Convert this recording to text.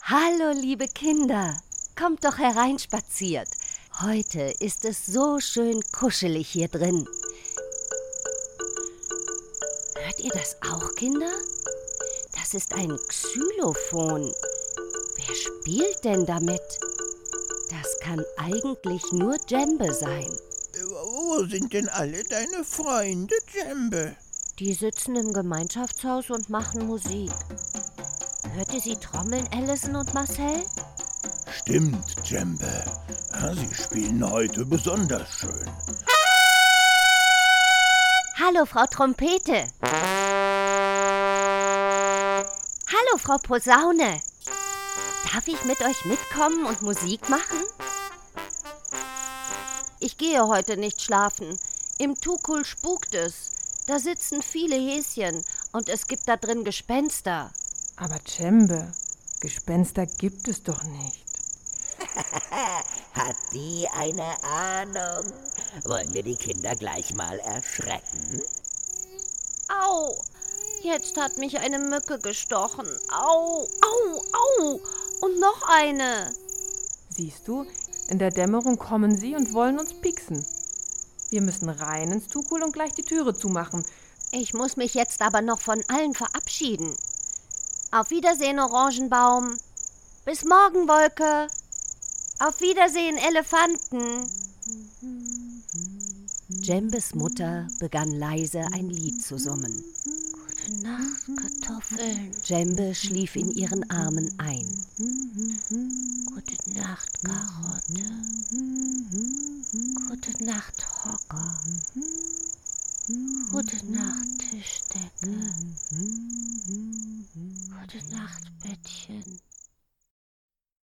Hallo, liebe Kinder, kommt doch hereinspaziert. Heute ist es so schön kuschelig hier drin. Hört ihr das auch, Kinder? Das ist ein Xylophon. Wer spielt denn damit? Das kann eigentlich nur Djembe sein. Wo sind denn alle deine Freunde, Djembe? Die sitzen im Gemeinschaftshaus und machen Musik. Hört ihr sie trommeln, Allison und Marcel? Stimmt, Djembe. Sie spielen heute besonders schön. Hallo, Frau Trompete. Hallo, Frau Posaune. Darf ich mit euch mitkommen und Musik machen? Ich gehe heute nicht schlafen. Im Tukul spukt es. Da sitzen viele Häschen und es gibt da drin Gespenster. Aber Djembe, Gespenster gibt es doch nicht. Hat die eine Ahnung? Wollen wir die Kinder gleich mal erschrecken? Au! Jetzt hat mich eine Mücke gestochen. Au, au, au! Und noch eine. Siehst du, in der Dämmerung kommen sie und wollen uns pieksen. Wir müssen rein ins Tukul und gleich die Türe zumachen. Ich muss mich jetzt aber noch von allen verabschieden. Auf Wiedersehen, Orangenbaum. Bis morgen, Wolke. Auf Wiedersehen, Elefanten. Djembes Mutter begann leise ein Lied zu summen. Gute Nacht, Kartoffeln. Djembe schlief in ihren Armen ein. Gute Nacht, Karotte. Gute Nacht, Hock.